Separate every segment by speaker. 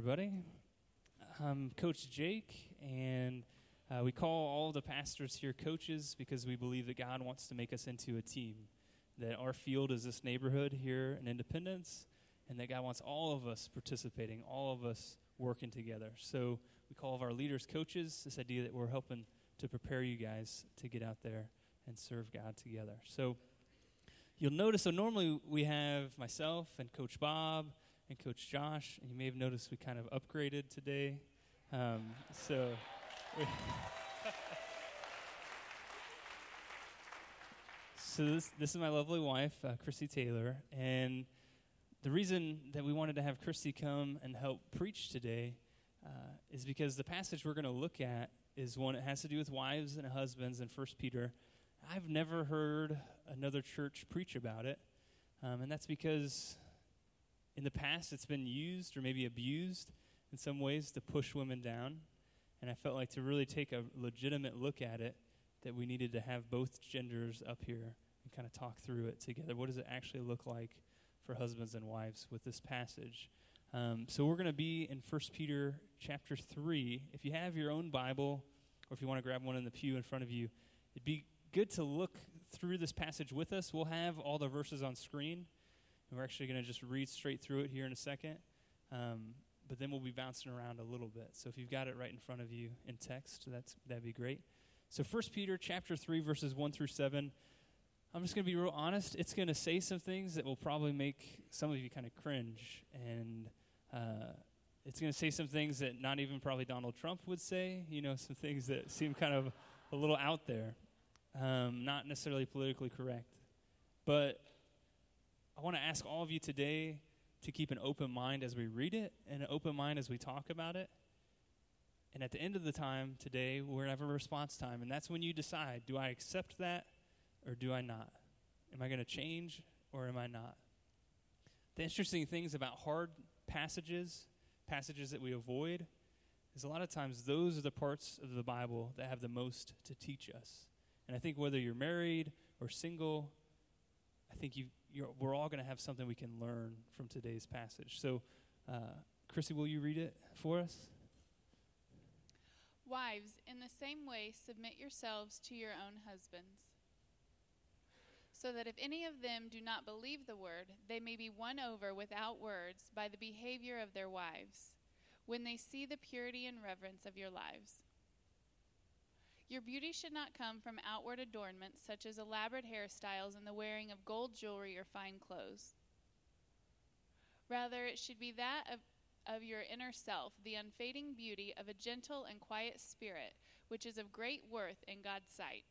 Speaker 1: everybody. I'm Coach Jake, and we call all the pastors here coaches because we believe that God wants to make us into a team, that our field is this neighborhood here in Independence, and that God wants all of us participating, all of us working together. So we call all of our leaders coaches, this idea that we're helping to prepare you guys to get out there and serve God together. So you'll notice, so normally we have myself and Coach Bob and Coach Josh, and you may have noticed we kind of upgraded today. So this is my lovely wife, Christy Taylor, and the reason that we wanted to have Christy come and help preach today is because the passage we're going to look at is one that has to do with wives and husbands in 1 Peter. I've never heard another church preach about it, and that's because in the past it's been used or maybe abused in some ways to push women down, and I felt like to really take a legitimate look at it, that we needed to have both genders up here and kind of talk through it together. What does it actually look like for husbands and wives with this passage? So we're going to be in 1 Peter chapter 3. If you have your own Bible, or if you want to grab one in the pew in front of you, it'd be good to look through this passage with us. We'll have all the verses on screen, and we're actually going to just read straight through it here in a second. But then we'll be bouncing around a little bit. So if you've got it right in front of you in text, that'd be great. So 1 Peter chapter 3, verses 1 through 7. I'm just going to be real honest. It's going to say some things that will probably make some of you kind of cringe. And it's going to say some things that not even probably Donald Trump would say. You know, some things that seem kind of a little out there. Not necessarily politically correct. But I want to ask all of you today to keep an open mind as we read it and an open mind as we talk about it. And at the end of the time today, we're going to have a response time. And that's when you decide, do I accept that or do I not? Am I going to change or am I not? The interesting things about hard passages that we avoid, is a lot of times those are the parts of the Bible that have the most to teach us. And I think whether you're married or single, I think we're all going to have something we can learn from today's passage. So, Chrissy, will you read it for us?
Speaker 2: Wives, in the same way, submit yourselves to your own husbands, so that if any of them do not believe the word, they may be won over without words by the behavior of their wives, when they see the purity and reverence of your lives. Your beauty should not come from outward adornments, such as elaborate hairstyles and the wearing of gold jewelry or fine clothes. Rather, it should be that of your inner self, the unfading beauty of a gentle and quiet spirit, which is of great worth in God's sight.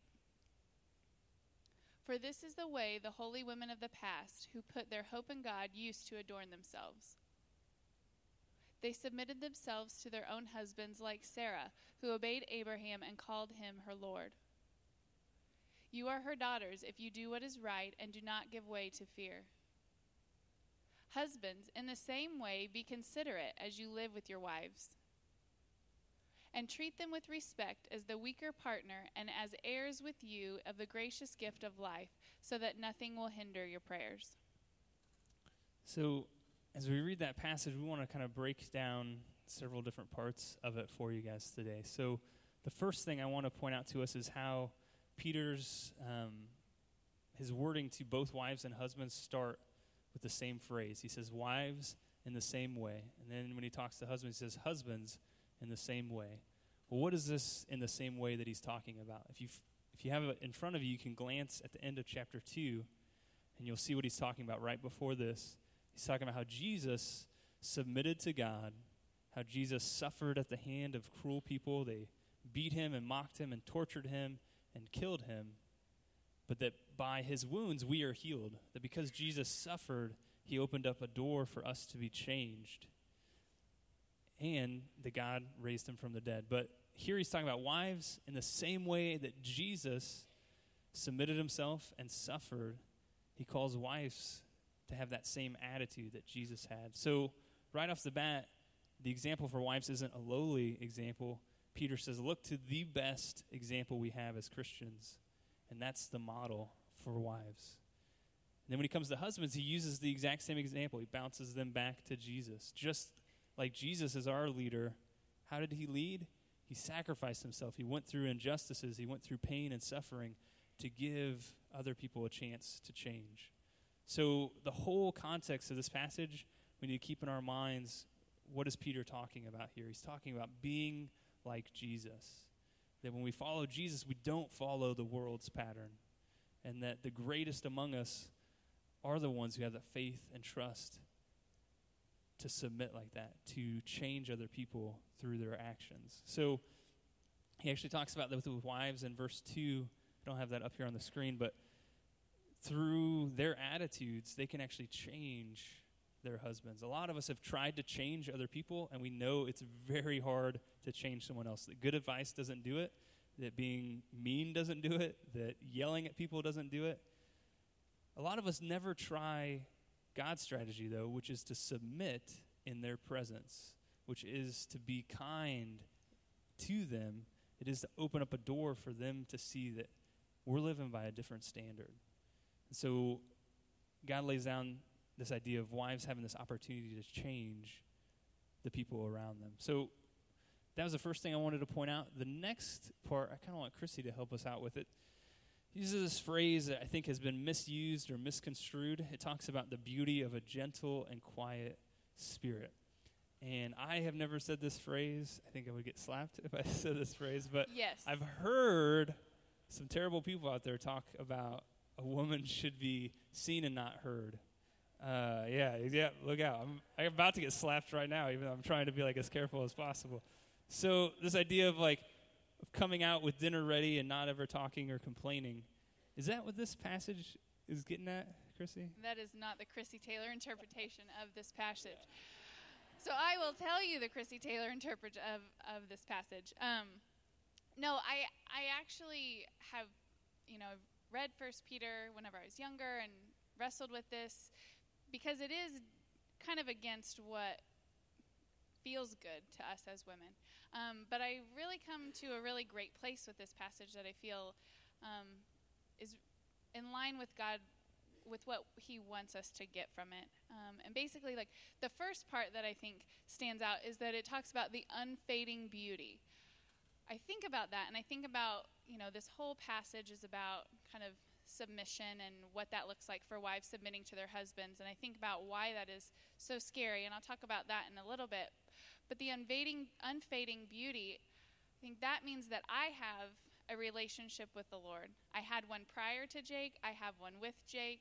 Speaker 2: For this is the way the holy women of the past, who put their hope in God, used to adorn themselves. They submitted themselves to their own husbands, like Sarah, who obeyed Abraham and called him her Lord. You are her daughters if you do what is right and do not give way to fear. Husbands, in the same way, be considerate as you live with your wives, and treat them with respect as the weaker partner and as heirs with you of the gracious gift of life, so that nothing will hinder your prayers.
Speaker 1: So, as we read that passage, we want to kind of break down several different parts of it for you guys today. So the first thing I want to point out to us is how Peter's, his wording to both wives and husbands start with the same phrase. He says, wives in the same way. And then when he talks to husbands, he says, husbands in the same way. Well, what is this in the same way that he's talking about? If you have it in front of you, you can glance at the end of chapter 2, and you'll see what he's talking about right before this. He's talking about how Jesus submitted to God, how Jesus suffered at the hand of cruel people. They beat him and mocked him and tortured him and killed him. But that by his wounds we are healed. That because Jesus suffered, he opened up a door for us to be changed. And that God raised him from the dead. But here he's talking about wives in the same way that Jesus submitted himself and suffered. He calls wives to have that same attitude that Jesus had. So right off the bat, the example for wives isn't a lowly example. Peter says, look to the best example we have as Christians, and that's the model for wives. And then when he comes to husbands, he uses the exact same example. He bounces them back to Jesus. Just like Jesus is our leader, how did he lead? He sacrificed himself. He went through injustices. He went through pain and suffering to give other people a chance to change. So the whole context of this passage, we need to keep in our minds, what is Peter talking about here? He's talking about being like Jesus. That when we follow Jesus, we don't follow the world's pattern. And that the greatest among us are the ones who have the faith and trust to submit like that, to change other people through their actions. So he actually talks about that with wives in verse 2. I don't have that up here on the screen, but through their attitudes, they can actually change their husbands. A lot of us have tried to change other people, and we know it's very hard to change someone else. That good advice doesn't do it, that being mean doesn't do it, that yelling at people doesn't do it. A lot of us never try God's strategy, though, which is to submit in their presence, which is to be kind to them. It is to open up a door for them to see that we're living by a different standard. And so God lays down this idea of wives having this opportunity to change the people around them. So that was the first thing I wanted to point out. The next part, I kind of want Chrissy to help us out with it. He uses this phrase that I think has been misused or misconstrued. It talks about the beauty of a gentle and quiet spirit. And I have never said this phrase. I think I would get slapped if I said this phrase. But
Speaker 2: Yes.
Speaker 1: I've heard some terrible people out there talk about a woman should be seen and not heard. Yeah, look out. I'm about to get slapped right now, even though I'm trying to be like as careful as possible. So this idea of coming out with dinner ready and not ever talking or complaining, is that what this passage is getting at, Chrissy?
Speaker 2: That is not the Chrissy Taylor interpretation of this passage. So I will tell you the Chrissy Taylor interpretation of this passage. No, I actually have, read 1 Peter whenever I was younger and wrestled with this because it is kind of against what feels good to us as women. But I really come to a really great place with this passage that I feel is in line with God, with what he wants us to get from it. And basically, the first part that I think stands out is that it talks about the unfading beauty. I think about that, and I think about, this whole passage is about kind of submission and what that looks like for wives submitting to their husbands. And I think about why that is so scary, and I'll talk about that in a little bit. But the unfading beauty, I think that means that I have a relationship with the Lord. I had one prior to Jake. I have one with Jake.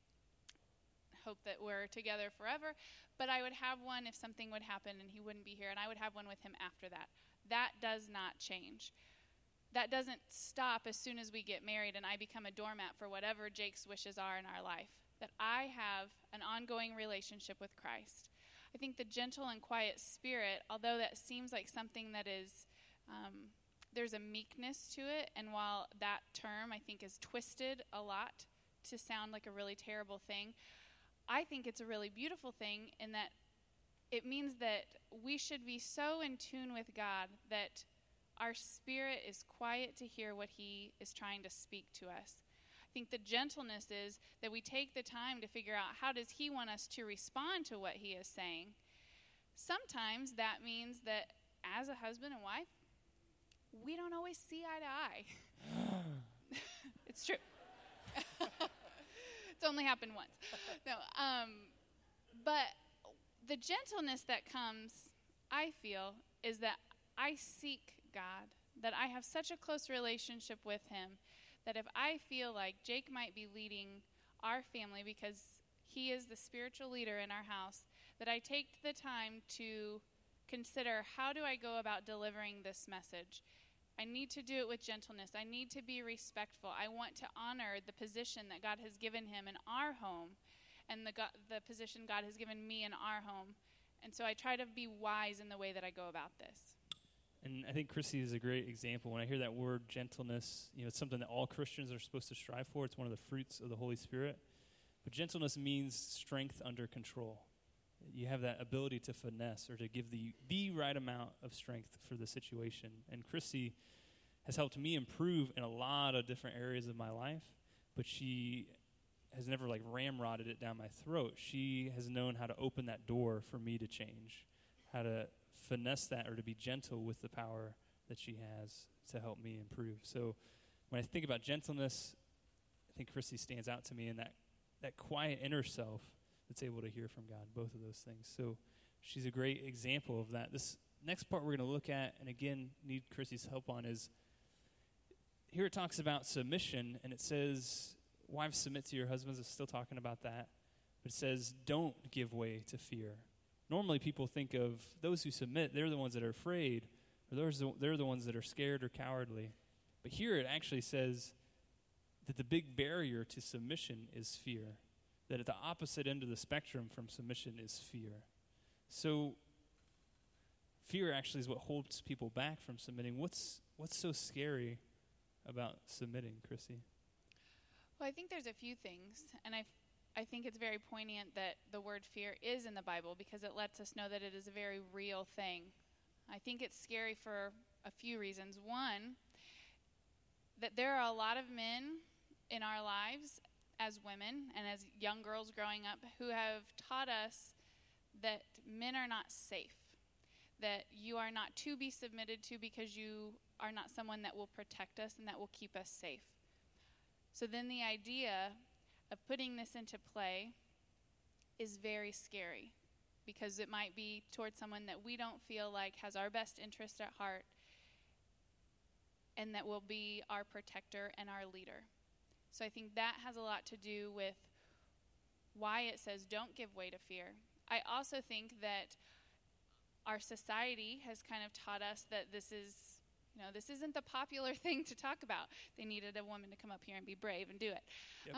Speaker 2: Hope that we're together forever. But I would have one if something would happen and he wouldn't be here, and I would have one with him after that. That does not change. That doesn't stop as soon as we get married and I become a doormat for whatever Jake's wishes are in our life. That I have an ongoing relationship with Christ. I think the gentle and quiet spirit, although that seems like something that is, there's a meekness to it, and while that term I think is twisted a lot to sound like a really terrible thing, I think it's a really beautiful thing in that it means that we should be so in tune with God that our spirit is quiet to hear what he is trying to speak to us. I think the gentleness is that we take the time to figure out how does he want us to respond to what he is saying. Sometimes that means that as a husband and wife, we don't always see eye to eye. It's true. It's only happened once. No, but the gentleness that comes, I feel, is that I seek God, that I have such a close relationship with him, that if I feel like Jake might be leading our family because he is the spiritual leader in our house, that I take the time to consider how do I go about delivering this message. I need to do it with gentleness. I need to be respectful. I want to honor the position that God has given him in our home and the position God has given me in our home. And so I try to be wise in the way that I go about this.
Speaker 1: And I think Chrissy is a great example. When I hear that word gentleness, it's something that all Christians are supposed to strive for. It's one of the fruits of the Holy Spirit. But gentleness means strength under control. You have that ability to finesse or to give the right amount of strength for the situation. And Chrissy has helped me improve in a lot of different areas of my life, but she has never ramrodded it down my throat. She has known how to open that door for me to change, how to finesse that or to be gentle with the power that she has to help me improve. So when I think about gentleness, I think Chrissy stands out to me in that quiet inner self that's able to hear from God, both of those things. So she's a great example of that. This next part we're going to look at, and again, need Chrissy's help on, is here it talks about submission, and it says, wives, submit to your husbands. It's still talking about that. But it says, don't give way to fear. Normally people think of those who submit, they're the ones that are afraid, or they're the ones that are scared or cowardly. But here it actually says that the big barrier to submission is fear. That at the opposite end of the spectrum from submission is fear. So fear actually is what holds people back from submitting. What's so scary about submitting, Chrissy?
Speaker 2: Well, I think there's a few things, and I think it's very poignant that the word fear is in the Bible because it lets us know that it is a very real thing. I think it's scary for a few reasons. One, that there are a lot of men in our lives as women and as young girls growing up who have taught us that men are not safe, that you are not to be submitted to because you are not someone that will protect us and that will keep us safe. So then the idea of putting this into play is very scary because it might be towards someone that we don't feel like has our best interest at heart and that will be our protector and our leader. So I think that has a lot to do with why it says don't give way to fear. I also think that our society has kind of taught us that this isn't the popular thing to talk about. They needed a woman to come up here and be brave and do it. Yep.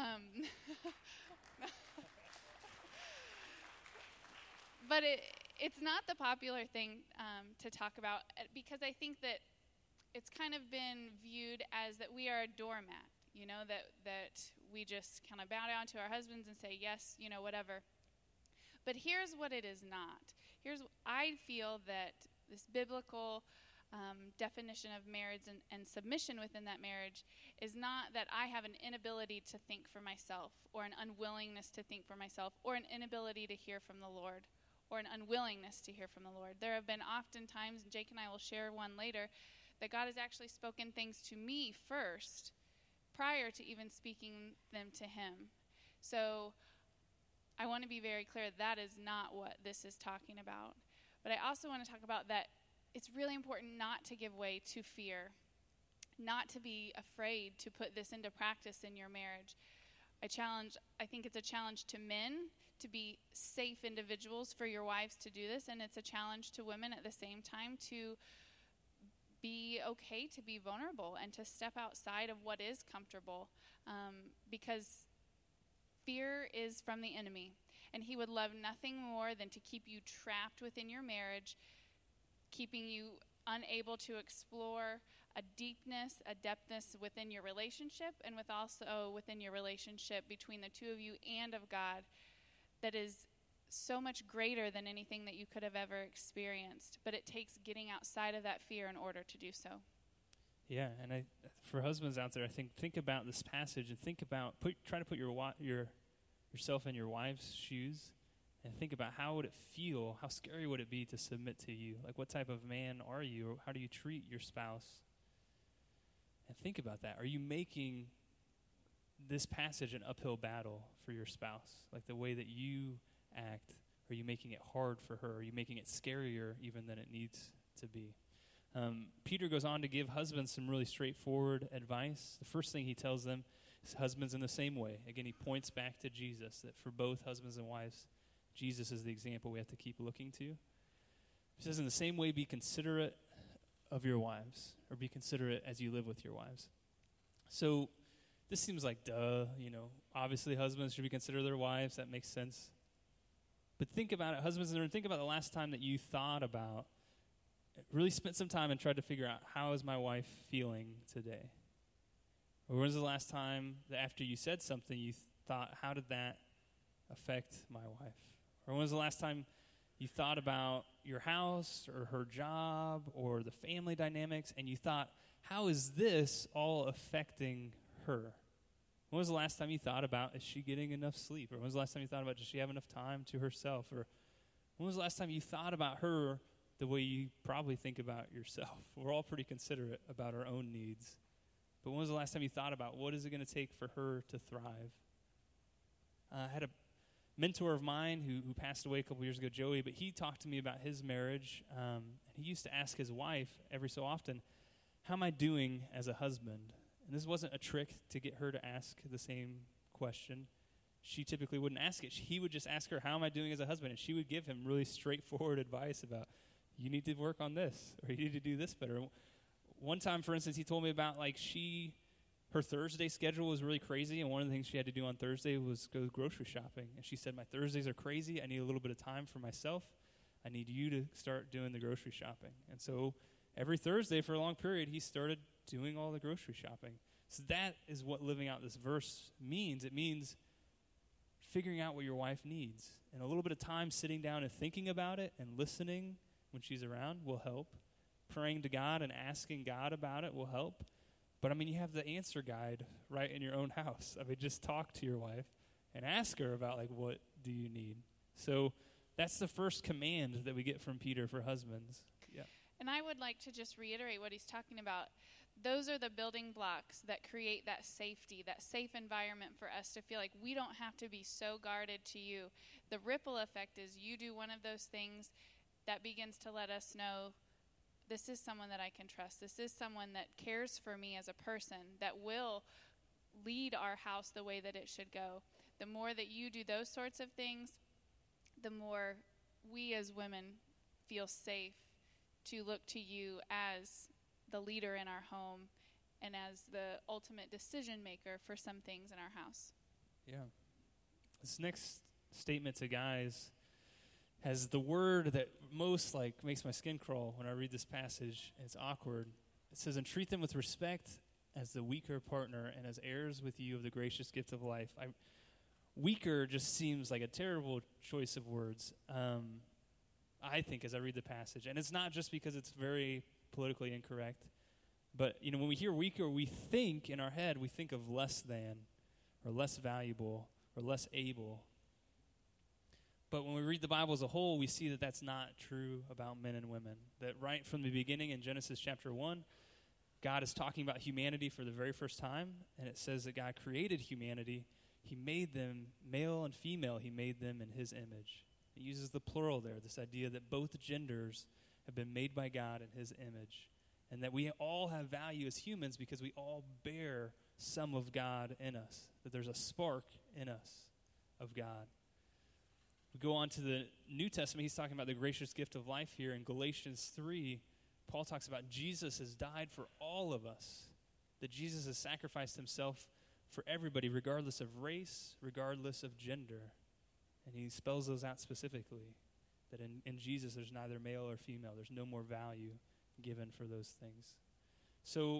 Speaker 2: But it's not the popular thing to talk about because I think that it's kind of been viewed as that we are a doormat, that we just kind of bow down to our husbands and say, yes, whatever. But here's what it is not. I feel that this biblical definition of marriage and submission within that marriage is not that I have an inability to think for myself or an unwillingness to think for myself or an inability to hear from the Lord or an unwillingness to hear from the Lord. There have been often times, and Jake and I will share one later, that God has actually spoken things to me first prior to even speaking them to him. So I want to be very clear that is not what this is talking about. But I also want to talk about that it's really important not to give way to fear, not to be afraid to put this into practice in your marriage. I think it's a challenge to men to be safe individuals for your wives to do this, and it's a challenge to women at the same time to be okay to be vulnerable and to step outside of what is comfortable, because fear is from the enemy, and he would love nothing more than to keep you trapped within your marriage, keeping you unable to explore a deepness, a depthness within your relationship, and within your relationship between the two of you and of God that is so much greater than anything that you could have ever experienced. But it takes getting outside of that fear in order to do so.
Speaker 1: Yeah, and for husbands out there, I think about this passage and think about try to put yourself in your wife's shoes and think about how would it feel, how scary would it be to submit to you? Like, what type of man are you, or how do you treat your spouse? And think about that. Are you making this passage an uphill battle for your spouse? Like the way that you act, are you making it hard for her? Are you making it scarier even than it needs to be? Peter goes on to give husbands some really straightforward advice. The first thing he tells them is husbands in the same way. Again, he points back to Jesus, that for both husbands and wives, Jesus is the example we have to keep looking to. He says, in the same way, be considerate of your wives, or be considerate as you live with your wives. So this seems like duh, obviously husbands should be considerate of their wives. That makes sense. But think about it, husbands, and think about the last time that you thought about, really spent some time and tried to figure out, how is my wife feeling today? Or when's the last time that after you said something, you thought, how did that affect my wife? Or when was the last time you thought about your house or her job or the family dynamics and you thought, how is this all affecting her? When was the last time you thought about, is she getting enough sleep? Or when was the last time you thought about, does she have enough time to herself? Or When was the last time you thought about her the way you probably think about yourself? We're all pretty considerate about our own needs. But when was the last time you thought about what is it going to take for her to thrive? I had a mentor of mine who passed away a couple years ago, Joey, but he talked to me about his marriage. And he used to ask his wife every so often, how am I doing as a husband? And this wasn't a trick to get her to ask the same question. She typically wouldn't ask it. He would just ask her, how am I doing as a husband? And she would give him really straightforward advice about, you need to work on this, or you need to do this better. One time, for instance, he told me about her Thursday schedule was really crazy, and one of the things she had to do on Thursday was go grocery shopping. And she said, my Thursdays are crazy. I need a little bit of time for myself. I need you to start doing the grocery shopping. And so every Thursday for a long period, he started doing all the grocery shopping. So that is what living out this verse means. It means figuring out what your wife needs. And a little bit of time sitting down and thinking about it and listening when she's around will help. Praying to God and asking God about it will help. But, you have the answer guide right in your own house. Just talk to your wife and ask her about, what do you need? So that's the first command that we get from Peter for husbands. Yeah.
Speaker 2: And I would like to just reiterate what he's talking about. Those are the building blocks that create that safety, that safe environment for us to feel like we don't have to be so guarded to you. The ripple effect is you do one of those things that begins to let us know this is someone that I can trust. This is someone that cares for me as a person, that will lead our house the way that it should go. The more that you do those sorts of things, the more we as women feel safe to look to you as the leader in our home and as the ultimate decision maker for some things in our house.
Speaker 1: Yeah. This next statement to guys has the word that most makes my skin crawl when I read this passage. It's awkward. It says, and treat them with respect as the weaker partner and as heirs with you of the gracious gift of life. Weaker just seems like a terrible choice of words, I think, as I read the passage. And it's not just because it's very politically incorrect. But, when we hear weaker, we think in our head, we think of less than or less valuable or less able. But when we read the Bible as a whole, we see that that's not true about men and women. That right from the beginning in Genesis chapter 1, God is talking about humanity for the very first time. And it says that God created humanity. He made them male and female. He made them in his image. It uses the plural there, this idea that both genders have been made by God in his image. And that we all have value as humans because we all bear some of God in us. That there's a spark in us of God. We go on to the New Testament. He's talking about the gracious gift of life here. In Galatians 3, Paul talks about Jesus has died for all of us. That Jesus has sacrificed himself for everybody, regardless of race, regardless of gender. And he spells those out specifically. That in Jesus there's neither male or female. There's no more value given for those things. So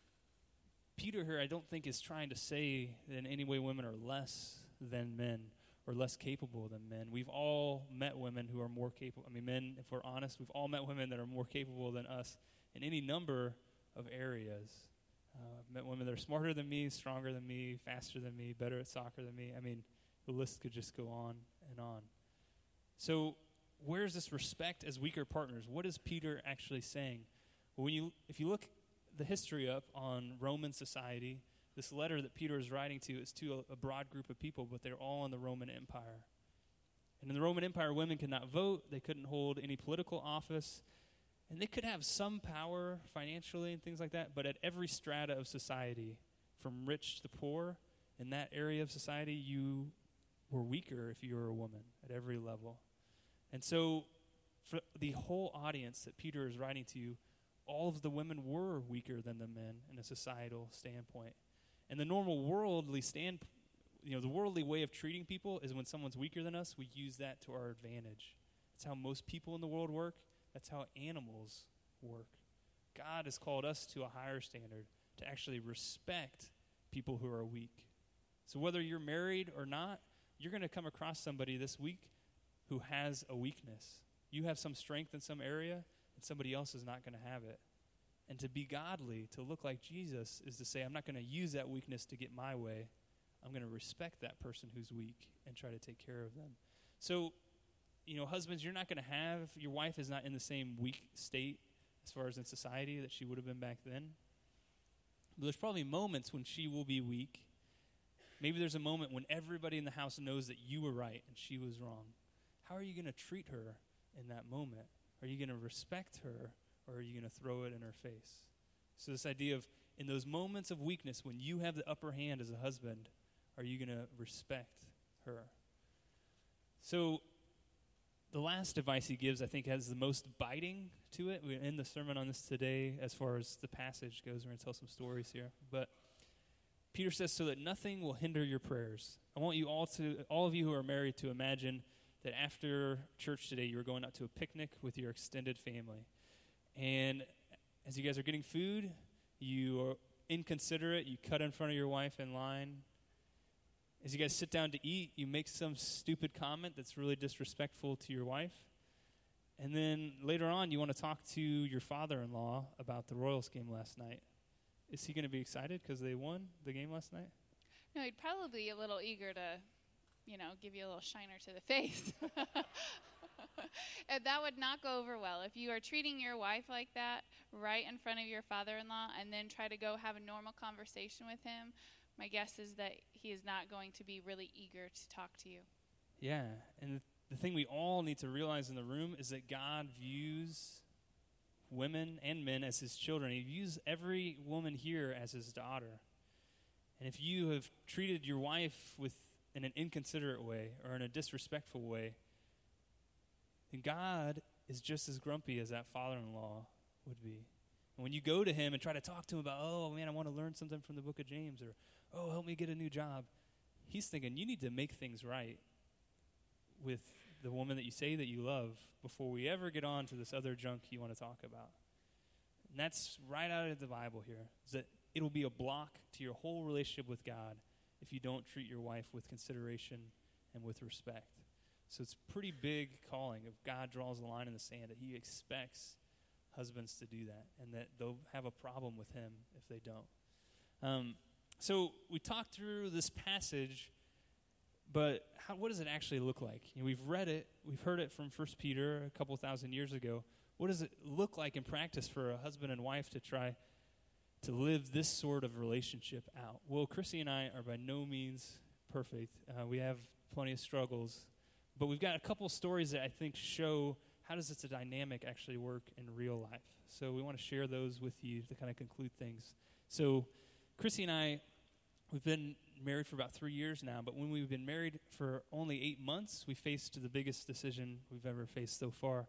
Speaker 1: Peter here, I don't think, is trying to say that in any way women are less than men or less capable than men. We've all met women who are more capable. Men, if we're honest, we've all met women that are more capable than us in any number of areas. I've met women that are smarter than me, stronger than me, faster than me, better at soccer than me. The list could just go on and on. So where's this respect as weaker partners? What is Peter actually saying? Well, if you look the history up on Roman society, this letter that Peter is writing to is to a broad group of people, but they're all in the Roman Empire. And in the Roman Empire, women could not vote. They couldn't hold any political office. And they could have some power financially and things like that, but at every strata of society, from rich to poor, in that area of society, you were weaker if you were a woman at every level. And so for the whole audience that Peter is writing to, all of the women were weaker than the men in a societal standpoint. And the normal worldly the worldly way of treating people is when someone's weaker than us, we use that to our advantage. That's how most people in the world work. That's how animals work. God has called us to a higher standard, to actually respect people who are weak. So whether you're married or not, you're going to come across somebody this week who has a weakness. You have some strength in some area, and somebody else is not going to have it. And to be godly, to look like Jesus, is to say, I'm not going to use that weakness to get my way. I'm going to respect that person who's weak and try to take care of them. So husbands, you're not going to have, your wife is not in the same weak state as far as in society that she would have been back then. But there's probably moments when she will be weak. Maybe there's a moment when everybody in the house knows that you were right and she was wrong. How are you going to treat her in that moment? Are you going to respect her, or are you going to throw it in her face? So this idea of, in those moments of weakness, when you have the upper hand as a husband, are you going to respect her? So the last advice he gives, I think, has the most biting to it. We're in the sermon on this today as far as the passage goes. We're going to tell some stories here. But Peter says, so that nothing will hinder your prayers. I want you all of you who are married, to imagine that after church today, you're going out to a picnic with your extended family. And as you guys are getting food, you are inconsiderate. You cut in front of your wife in line. As you guys sit down to eat, you make some stupid comment that's really disrespectful to your wife. And then later on, you want to talk to your father-in-law about the Royals game last night. Is he going to be excited because they won the game last night?
Speaker 2: No, he'd probably be a little eager to, give you a little shiner to the face. And that would not go over well. If you are treating your wife like that right in front of your father-in-law and then try to go have a normal conversation with him, my guess is that he is not going to be really eager to talk to you.
Speaker 1: Yeah, and the thing we all need to realize in the room is that God views women and men as his children. He views every woman here as his daughter. And if you have treated your wife in an inconsiderate way or in a disrespectful way, then God is just as grumpy as that father-in-law would be. And when you go to him and try to talk to him about, oh, man, I want to learn something from the book of James, or, oh, help me get a new job, he's thinking, you need to make things right with the woman that you say that you love before we ever get on to this other junk you want to talk about. And that's right out of the Bible here, is that it'll be a block to your whole relationship with God if you don't treat your wife with consideration and with respect. So it's a pretty big calling if God draws a line in the sand that he expects husbands to do that, and that they'll have a problem with him if they don't. So we talked through this passage, but what does it actually look like? We've read it, we've heard it from 1 Peter a couple thousand years ago. What does it look like in practice for a husband and wife to try to live this sort of relationship out? Well, Chrissy and I are by no means perfect. We have plenty of struggles, but we've got a couple stories that I think show how does this dynamic actually work in real life. So we want to share those with you to kind of conclude things. So Chrissy and I, we've been married for about 3 years now, but when we've been married for only 8 months, we faced the biggest decision we've ever faced so far.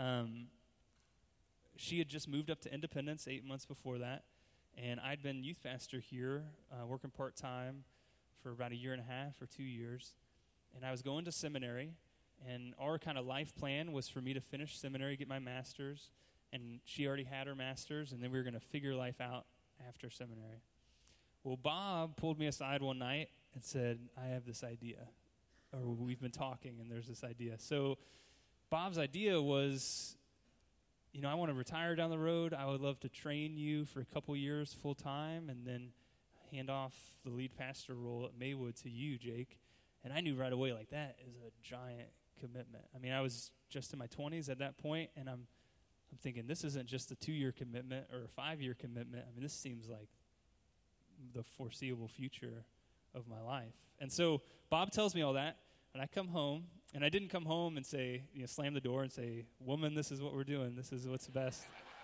Speaker 1: She had just moved up to Independence 8 months before that, and I'd been youth pastor here, working part-time for about 1.5 years or 2 years, and I was going to seminary, and our kind of life plan was for me to finish seminary, get my master's, and she already had her master's, and then we were going to figure life out after seminary. Well, Bob pulled me aside one night and said, I have this idea, or we've been talking, and there's this idea. So Bob's idea was, I want to retire down the road. I would love to train you for a couple years full-time and then hand off the lead pastor role at Maywood to you, Jake. And I knew right away, that is a giant commitment. I mean, I was just in my 20s at that point, and I'm thinking this isn't just a 2-year commitment or a 5-year commitment. I mean, this seems like the foreseeable future of my life. And so Bob tells me all that, and I come home, and I didn't come home and say, slam the door and say, woman, this is what we're doing. This is what's best.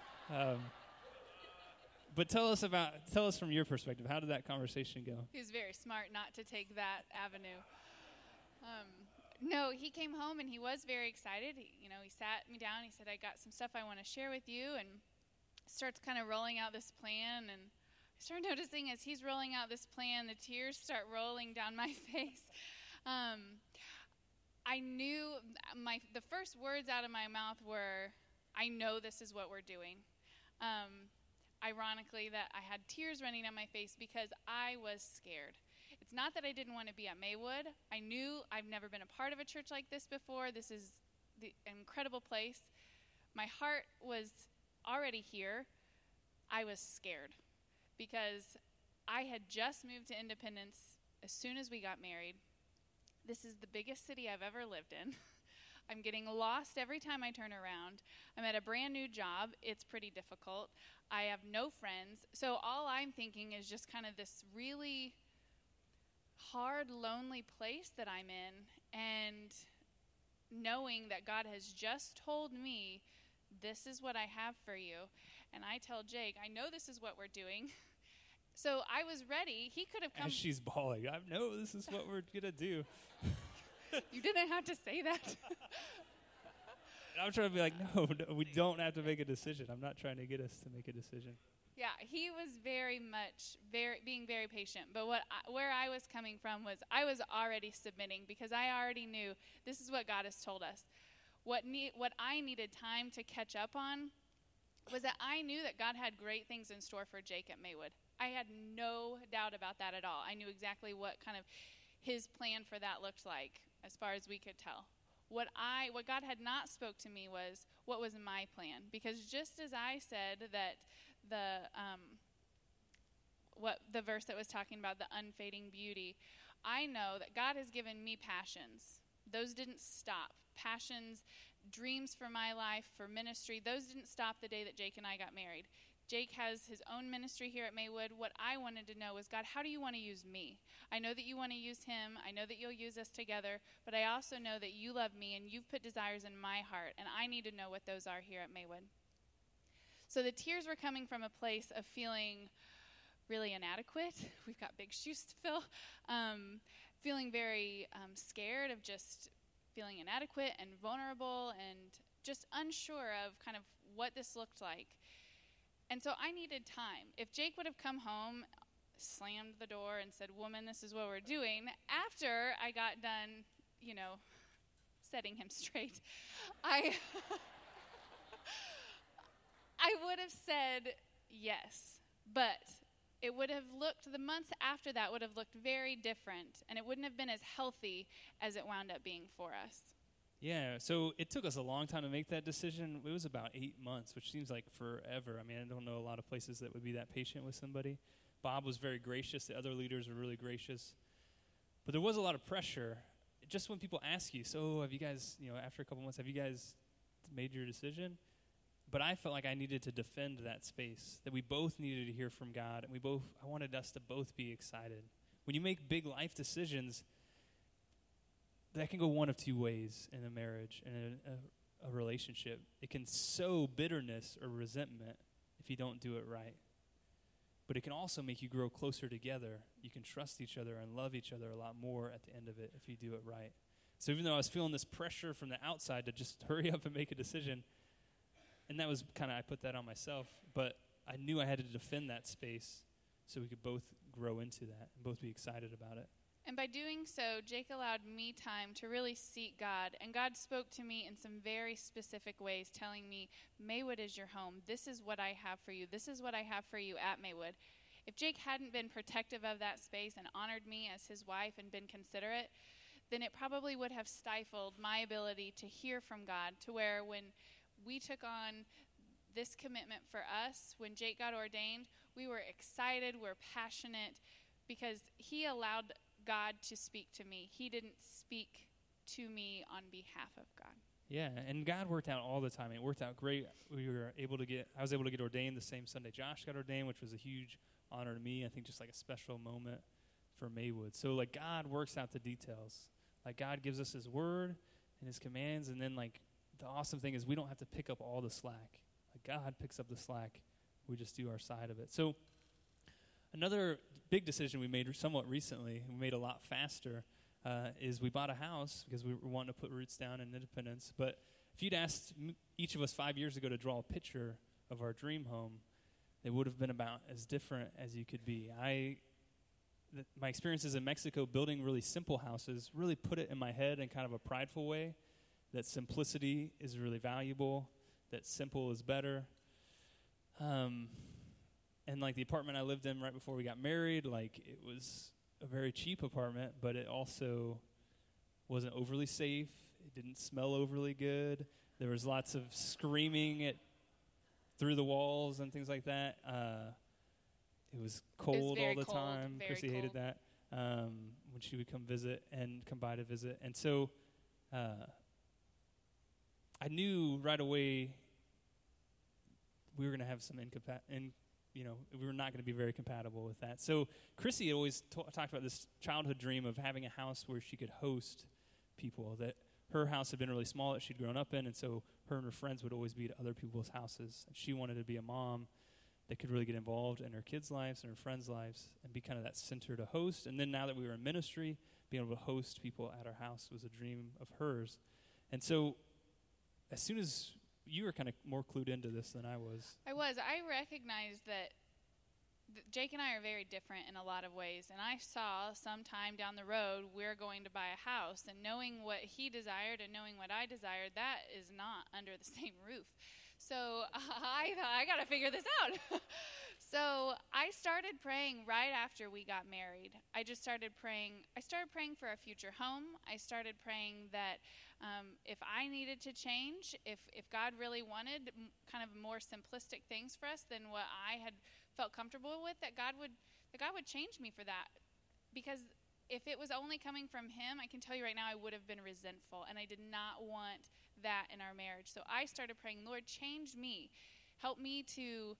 Speaker 1: But tell us from your perspective, how did that conversation go?
Speaker 2: He was very smart not to take that avenue. No, he came home and he was very excited. He sat me down. He said, I got some stuff I want to share with you, and starts kind of rolling out this plan. And I start noticing as he's rolling out this plan, the tears start rolling down my face. I knew the first words out of my mouth were, I know this is what we're doing. Ironically, that I had tears running down my face because I was scared. It's not that I didn't want to be at Maywood. I knew I've never been a part of a church like this before. This is an incredible place. My heart was already here. I was scared because I had just moved to Independence as soon as we got married. This is the biggest city I've ever lived in. I'm getting lost every time I turn around. I'm at a brand new job. It's pretty difficult. I have no friends. So all I'm thinking is just kind of this really hard, lonely place that I'm in, and knowing that God has just told me, this is what I have for you. And I tell Jake, I know this is what we're doing. So I was ready. He could have come.
Speaker 1: As she's bawling, I know this is what we're going to do.
Speaker 2: You didn't have to say that.
Speaker 1: And I'm trying to be like, no, we don't have to make a decision. I'm not trying to get us to make a decision.
Speaker 2: Yeah, he was being very patient. But where I was coming from was I was already submitting, because I already knew this is what God has told us. What I needed time to catch up on was that I knew that God had great things in store for Jake at Maywood. I had no doubt about that at all. I knew exactly what kind of his plan for that looked like, as far as we could tell. What God had not spoke to me was what was my plan, because just as I said that the verse that was talking about the unfading beauty, I know that God has given me passions. Those didn't stop. Passions, dreams for my life, for ministry, those didn't stop the day that Jake and I got married. Jake has his own ministry here at Maywood. What I wanted to know was, God, how do you want to use me? I know that you want to use him. I know that you'll use us together. But I also know that you love me and you've put desires in my heart. And I need to know what those are here at Maywood. So the tears were coming from a place of feeling really inadequate. We've got big shoes to fill. Feeling very scared of just feeling inadequate and vulnerable and just unsure of kind of what this looked like. And so I needed time. If Jake would have come home, slammed the door, and said, woman, this is what we're doing, after I got done, setting him straight, I would have said yes. But it would have looked, the months after that would have looked very different, and it wouldn't have been as healthy as it wound up being for us.
Speaker 1: Yeah, so it took us a long time to make that decision. It was about 8 months, which seems like forever. I mean, I don't know a lot of places that would be that patient with somebody. Bob was very gracious. The other leaders were really gracious. But there was a lot of pressure. Just when people ask you, so have you guys, after a couple months, have you guys made your decision? But I felt like I needed to defend that space, that we both needed to hear from God, and I wanted us to both be excited. When you make big life decisions, that can go one of two ways in a marriage and a relationship. It can sow bitterness or resentment if you don't do it right. But it can also make you grow closer together. You can trust each other and love each other a lot more at the end of it if you do it right. So even though I was feeling this pressure from the outside to just hurry up and make a decision, and that was I put that on myself, but I knew I had to defend that space so we could both grow into that and both be excited about it.
Speaker 2: And by doing so, Jake allowed me time to really seek God. And God spoke to me in some very specific ways, telling me, Maywood is your home. This is what I have for you. This is what I have for you at Maywood. If Jake hadn't been protective of that space and honored me as his wife and been considerate, then it probably would have stifled my ability to hear from God, to where when we took on this commitment for us, when Jake got ordained, we were excited, we're passionate, because he allowed God to speak to me. He didn't speak to me on behalf of God.
Speaker 1: Yeah, and God worked out all the time. It worked out great. I was able to get ordained the same Sunday Josh got ordained, which was a huge honor to me. I think just like a special moment for Maywood. So God works out the details. God gives us his word and his commands, and then the awesome thing is we don't have to pick up all the slack. God picks up the slack. We just do our side of it. So another big decision we made somewhat recently, we made a lot faster, is we bought a house because we were wanting to put roots down in Independence. But if you'd asked each of us 5 years ago to draw a picture of our dream home, it would have been about as different as you could be. My experiences in Mexico building really simple houses really put it in my head in kind of a prideful way that simplicity is really valuable, that simple is better. And the apartment I lived in right before we got married, it was a very cheap apartment, but it also wasn't overly safe. It didn't smell overly good. There was lots of screaming through the walls and things like that. It was cold all the time. Chrissy hated that when she would come by to visit. And so I knew right away we were going to have some we were not going to be very compatible with that. So Chrissy had always talked about this childhood dream of having a house where she could host people, that her house had been really small that she'd grown up in, and so her and her friends would always be at other people's houses. And she wanted to be a mom that could really get involved in her kids' lives and her friends' lives and be kind of that center to host. And then now that we were in ministry, being able to host people at our house was a dream of hers. And so as soon as you were kind of more clued into this than I was.
Speaker 2: I recognized that Jake and I are very different in a lot of ways, and I saw sometime down the road we're going to buy a house, and knowing what he desired and knowing what I desired, that is not under the same roof. So I thought, I got to figure this out. So I started praying right after we got married. I started praying for a future home. I started praying that if I needed to change, if God really wanted kind of more simplistic things for us than what I had felt comfortable with, that God would change me for that. Because if it was only coming from him, I can tell you right now, I would have been resentful, and I did not want that in our marriage. So I started praying, Lord, change me. Help me to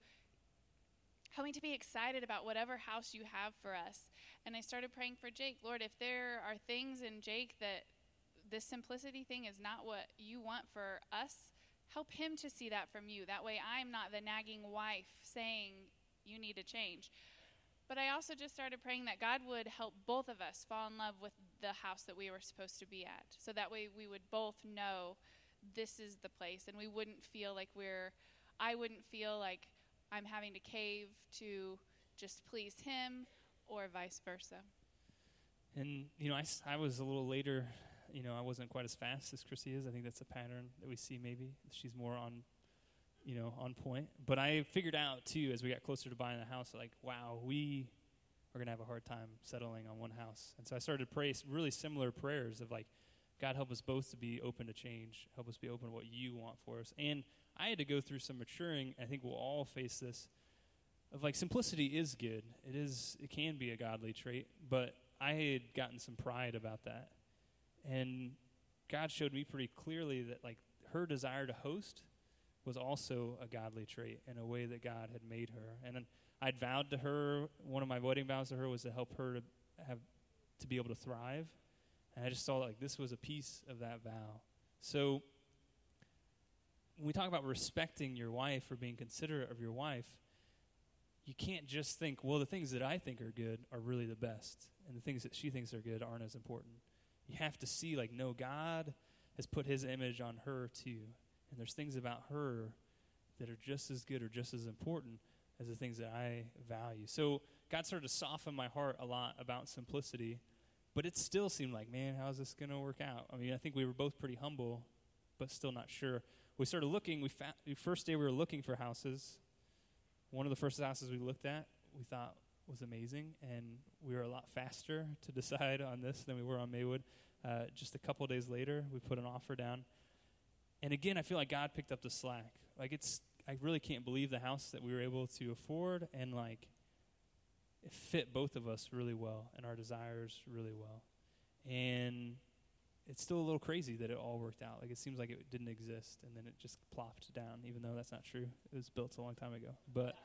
Speaker 2: be excited about whatever house you have for us. And I started praying for Jake. Lord, if there are things in Jake that this simplicity thing is not what you want for us, help him to see that from you. That way I'm not the nagging wife saying you need to change. But I also just started praying that God would help both of us fall in love with the house that we were supposed to be at. So that way we would both know this is the place, and we wouldn't feel like I wouldn't feel like I'm having to cave to just please him or vice versa. And,
Speaker 1: I was a little later. I wasn't quite as fast as Chrissy is. I think that's a pattern that we see maybe. She's more on point. But I figured out, too, as we got closer to buying the house, like, wow, we are going to have a hard time settling on one house. And so I started to pray really similar prayers of, like, God, help us both to be open to change. Help us be open to what you want for us. And I had to go through some maturing. I think we'll all face this, of, like, simplicity is good. It can be a godly trait. But I had gotten some pride about that. And God showed me pretty clearly that, like, her desire to host was also a godly trait in a way that God had made her. And I'd vowed to her, one of my wedding vows to her was to help her to be able to thrive. And I just saw like this was a piece of that vow. So when we talk about respecting your wife or being considerate of your wife, you can't just think, well, the things that I think are good are really the best, and the things that she thinks are good aren't as important. You have to see, like, no, God has put his image on her too. And there's things about her that are just as good or just as important as the things that I value. So God started to soften my heart a lot about simplicity, but it still seemed like, man, how is this going to work out? I mean, I think we were both pretty humble, but still not sure. We started looking. The first day we were looking for houses. One of the first houses we looked at, we thought was amazing, and we were a lot faster to decide on this than we were on Maywood. Just a couple days later, we put an offer down. And again, I feel like God picked up the slack. Like I really can't believe the house that we were able to afford, and like it fit both of us really well and our desires really well. And it's still a little crazy that it all worked out. Like it seems like it didn't exist, and then it just plopped down, even though that's not true. It was built a long time ago. But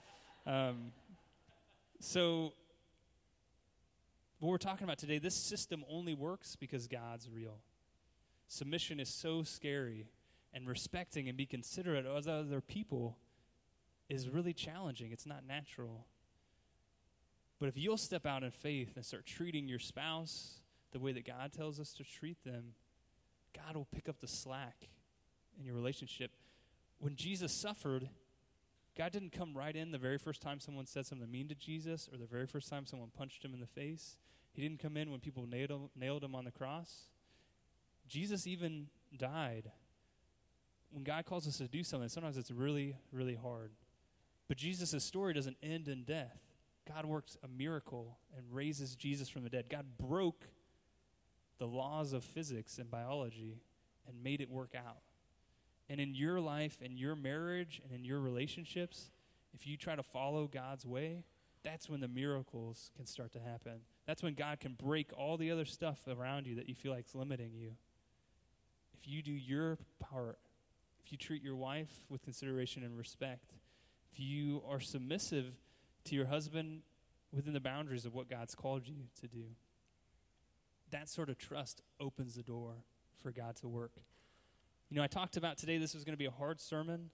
Speaker 1: so what we're talking about today, this system only works because God's real. Submission is so scary. And respecting and be considerate of other people is really challenging. It's not natural. But if you'll step out in faith and start treating your spouse the way that God tells us to treat them, God will pick up the slack in your relationship. When Jesus suffered, God didn't come right in the very first time someone said something mean to Jesus or the very first time someone punched him in the face. He didn't come in when people nailed him on the cross. Jesus even died. When God calls us to do something, sometimes it's really, really hard. But Jesus' story doesn't end in death. God works a miracle and raises Jesus from the dead. God broke the laws of physics and biology and made it work out. And in your life, in your marriage, and in your relationships, if you try to follow God's way, that's when the miracles can start to happen. That's when God can break all the other stuff around you that you feel like is limiting you. If you do your part, if you treat your wife with consideration and respect, if you are submissive to your husband within the boundaries of what God's called you to do, that sort of trust opens the door for God to work. You know, I talked about today this was going to be a hard sermon.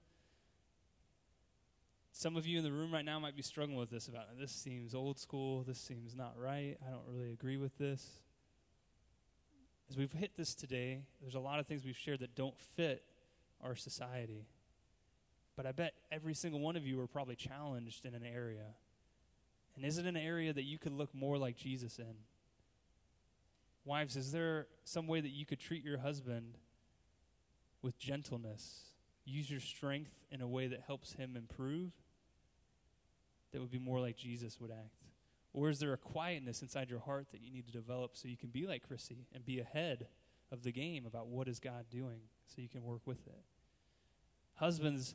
Speaker 1: Some of you in the room right now might be struggling with this this seems old school, this seems not right, I don't really agree with this. As we've hit this today, there's a lot of things we've shared that don't fit our society. But I bet every single one of you are probably challenged in an area. And is it an area that you could look more like Jesus in? Wives, is there some way that you could treat your husband with gentleness? Use your strength in a way that helps him improve? That would be more like Jesus would act? Or is there a quietness inside your heart that you need to develop so you can be like Chrissy and be ahead of the game about what is God doing so you can work with it? Husbands,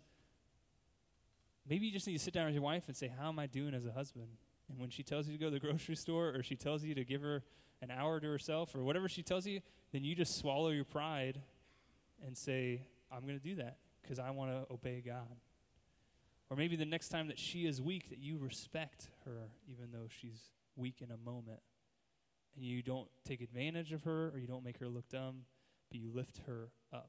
Speaker 1: maybe you just need to sit down with your wife and say, how am I doing as a husband? And when she tells you to go to the grocery store, or she tells you to give her an hour to herself, or whatever she tells you, then you just swallow your pride and say, I'm going to do that because I want to obey God. Or maybe the next time that she is weak, that you respect her even though she's weak in a moment. And you don't take advantage of her, or you don't make her look dumb, but you lift her up.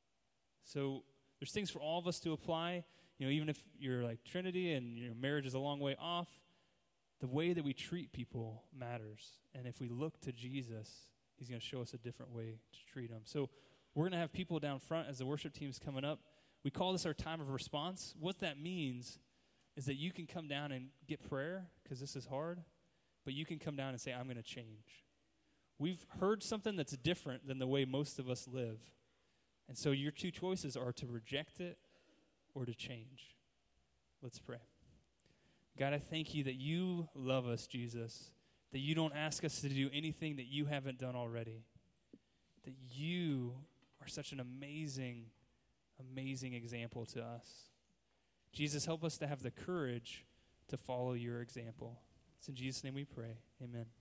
Speaker 1: So there's things for all of us to apply. You know, even if you're like Trinity and your marriage is a long way off, the way that we treat people matters. And if we look to Jesus, he's going to show us a different way to treat them. So we're going to have people down front as the worship team's coming up. We call this our time of response. What that means is that you can come down and get prayer, because this is hard, but you can come down and say, I'm going to change. We've heard something that's different than the way most of us live. And so your two choices are to reject it or to change. Let's pray. God, I thank you that you love us, Jesus, that you don't ask us to do anything that you haven't done already, that you are such an amazing, amazing example to us. Jesus, help us to have the courage to follow your example. It's in Jesus' name we pray. Amen.